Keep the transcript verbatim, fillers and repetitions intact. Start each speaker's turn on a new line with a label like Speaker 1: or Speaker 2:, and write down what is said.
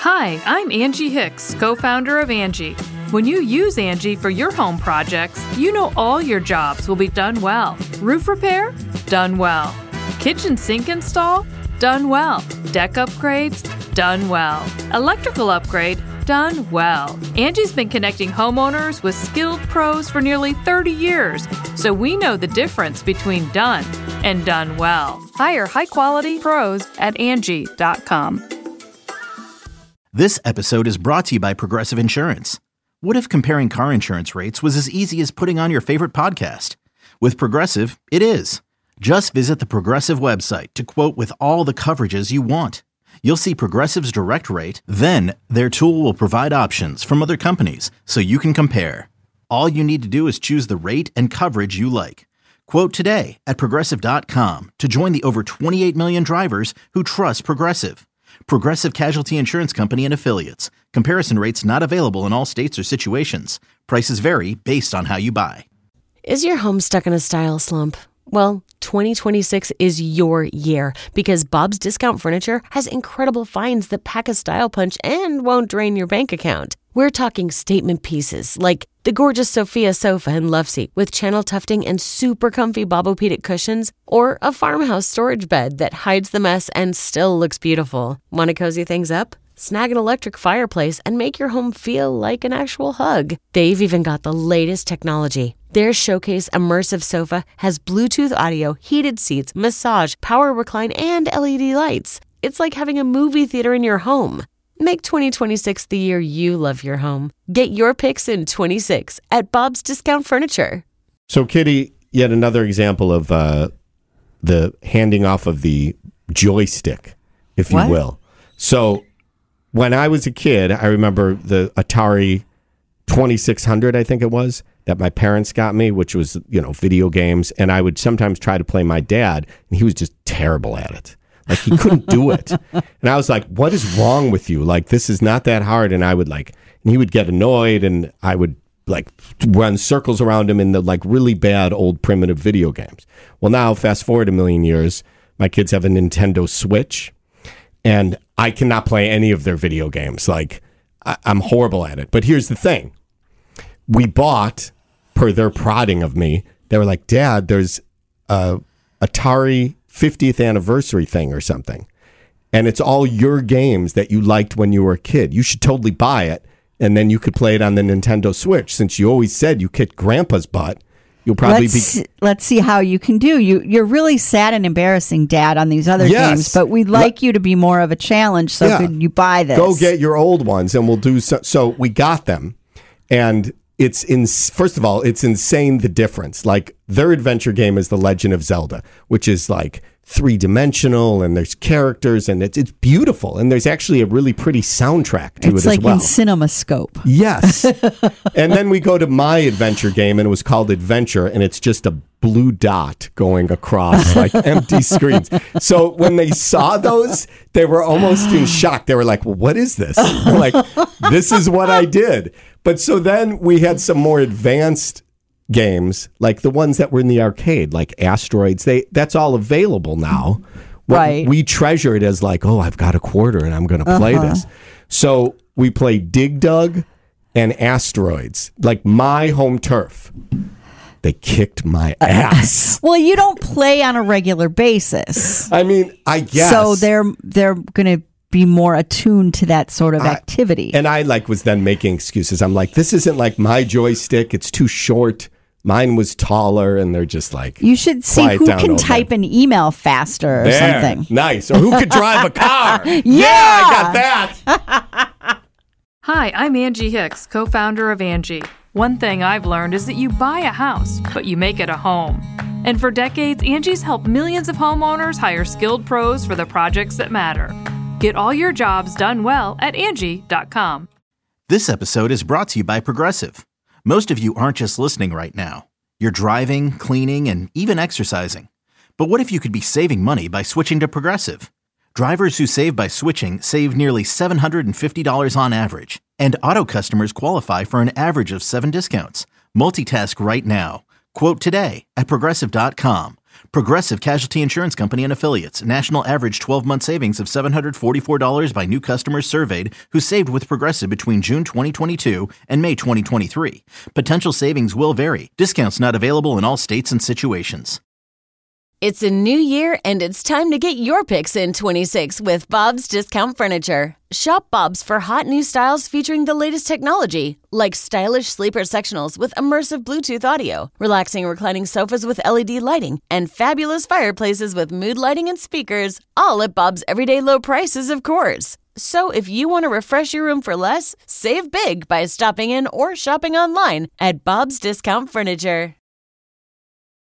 Speaker 1: Hi, I'm Angie Hicks, co-founder of Angie. When you use Angie for your home projects, you know all your jobs will be done well. Roof repair? Done well. Kitchen sink install? Done well. Deck upgrades? Done well. Electrical upgrade? Done well. Angie's been connecting homeowners with skilled pros for nearly thirty years, so we know the difference between done and done well. Hire high-quality pros at Angie dot com.
Speaker 2: This episode is brought to you by Progressive Insurance. What if comparing car insurance rates was as easy as putting on your favorite podcast? With Progressive, it is. Just visit the Progressive website to quote with all the coverages you want. You'll see Progressive's direct rate, then their tool will provide options from other companies so you can compare. All you need to do is choose the rate and coverage you like. Quote today at Progressive dot com to join the over twenty-eight million drivers who trust Progressive. Progressive Casualty Insurance Company and Affiliates. Comparison rates not available in all states or situations. Prices vary based on how you buy.
Speaker 3: Is your home stuck in a style slump? Well, twenty twenty-six is your year because Bob's Discount Furniture has incredible finds that pack a style punch and won't drain your bank account. We're talking statement pieces like the gorgeous Sophia sofa and love seat with channel tufting and super comfy Bobopedic cushions, or a farmhouse storage bed that hides the mess and still looks beautiful. Want to cozy things up? Snag an electric fireplace and make your home feel like an actual hug. They've even got the latest technology. Their Showcase Immersive Sofa has Bluetooth audio, heated seats, massage, power recline, and L E D lights. It's like having a movie theater in your home. Make twenty twenty-six the year you love your home. Get your picks in twenty-six at Bob's Discount Furniture.
Speaker 4: So, Kitty, yet another example of uh, the handing off of the joystick, if you
Speaker 5: What?
Speaker 4: will. So, when I was a kid, I remember the Atari twenty-six hundred, I think it was, that my parents got me, which was, you know, video games. And I would sometimes try to play my dad, and he was just terrible at it. Like, he couldn't do it. And I was like, what is wrong with you? Like, this is not that hard. And I would like, and he would get annoyed, and I would like run circles around him in the like really bad old primitive video games. Well, now fast forward a million years, my kids have a Nintendo Switch, and I cannot play any of their video games. Like, I- I'm horrible at it. But here's the thing. We bought, per their prodding of me, they were like, Dad, there's a Atari fiftieth anniversary thing or something. And it's all your games that you liked when you were a kid. You should totally buy it. And then you could play it on the Nintendo Switch. Since you always said you kicked Grandpa's butt, you'll probably
Speaker 5: let's,
Speaker 4: be...
Speaker 5: Let's see how you can do. You, you're really sad and embarrassing, Dad, on these other
Speaker 4: Yes.
Speaker 5: games, but we'd like Let, you to be more of a challenge, so
Speaker 4: yeah.
Speaker 5: could you buy this?
Speaker 4: Go get your old ones, and we'll do... So, so we got them. And it's... in. First of all, it's insane the difference. Like, their adventure game is The Legend of Zelda, which is like three-dimensional, and there's characters, and it's it's beautiful, and there's actually a really pretty soundtrack to
Speaker 5: it's
Speaker 4: it
Speaker 5: like
Speaker 4: as well.
Speaker 5: It's like in CinemaScope.
Speaker 4: Yes. And then we go to my adventure game, and it was called Adventure, and it's just a blue dot going across like empty screens. So when they saw those, they were almost in shock. They were like, well, what is this? I'm like, this is what I did. But so then we had some more advanced games, like the ones that were in the arcade, like Asteroids. They that's all available now.
Speaker 5: Right.
Speaker 4: We treasure it as like, oh, I've got a quarter and I'm going to play
Speaker 5: Uh-huh.
Speaker 4: this. So we play Dig Dug and Asteroids, like my home turf. They kicked my ass.
Speaker 5: Well, you don't play on a regular basis.
Speaker 4: I mean, I guess.
Speaker 5: So they're they're going to be more attuned to that sort of activity.
Speaker 4: I, and I like was then making excuses. I'm like, this isn't like my joystick. It's too short. Mine was taller, and they're just like,
Speaker 5: you should see who can type an email faster or
Speaker 4: there,
Speaker 5: something.
Speaker 4: Nice. Or who could drive a car.
Speaker 5: Yeah,
Speaker 4: yeah, I got that.
Speaker 1: Hi, I'm Angie Hicks, co-founder of Angie. One thing I've learned is that you buy a house, but you make it a home. And for decades, Angie's helped millions of homeowners hire skilled pros for the projects that matter. Get all your jobs done well at Angie dot com.
Speaker 2: This episode is brought to you by Progressive. Most of you aren't just listening right now. You're driving, cleaning, and even exercising. But what if you could be saving money by switching to Progressive? Drivers who save by switching save nearly seven hundred fifty dollars on average. And auto customers qualify for an average of seven discounts. Multitask right now. Quote today at Progressive dot com. Progressive Casualty Insurance Company and Affiliates. National average twelve-month savings of seven hundred forty-four dollars by new customers surveyed who saved with Progressive between June twenty twenty-two and May twenty twenty-three. Potential savings will vary. Discounts not available in all states and situations.
Speaker 3: It's a new year, and it's time to get your picks in twenty-six with Bob's Discount Furniture. Shop Bob's for hot new styles featuring the latest technology, like stylish sleeper sectionals with immersive Bluetooth audio, relaxing reclining sofas with L E D lighting, and fabulous fireplaces with mood lighting and speakers, all at Bob's everyday low prices, of course. So if you want to refresh your room for less, save big by stopping in or shopping online at Bob's Discount Furniture.